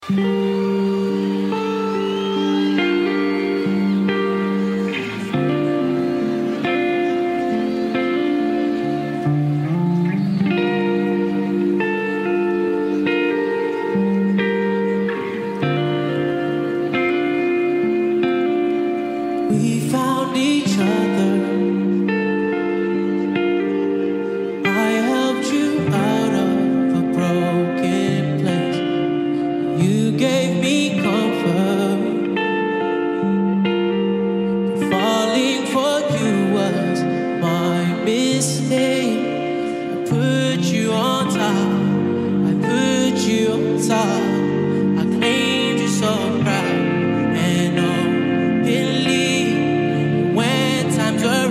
We found each other. I helped you out of a broken place. You gave me comfort. Falling for you was my mistake. I put you on top. I put you on top. I claimed you so proud and openly. When times were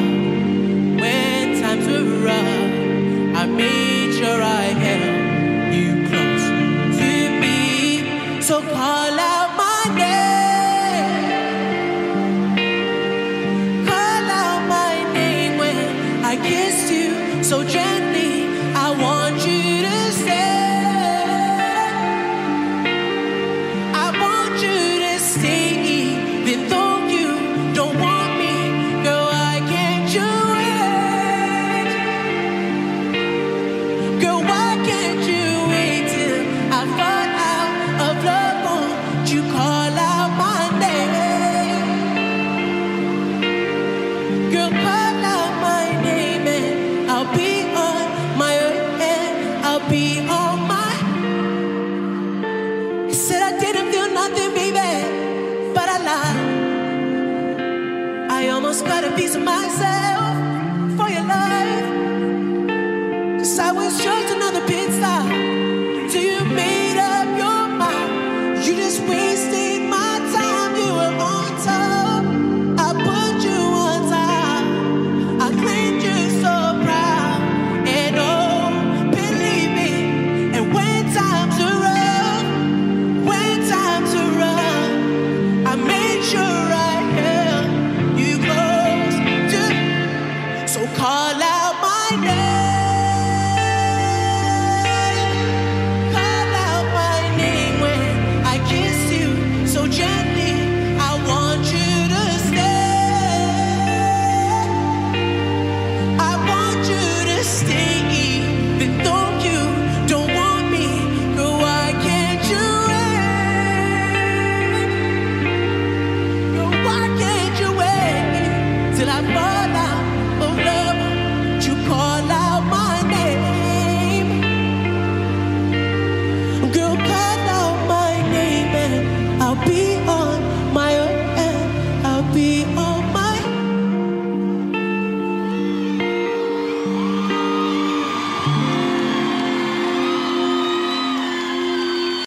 rough, I made sure I held you close to me. So call out my name. Call out my name when I kissed you so gently. I want you to stay. I want you to stay even though you don't want me. Girl, why can't you wait? Girl, why can't you wait till I fall out of love? Won't you call out my name? Girl, call out my name and I'll be on my way. I'll be on my. I said I didn't feel nothing, baby, but I lied. I almost got a piece of myself for your love.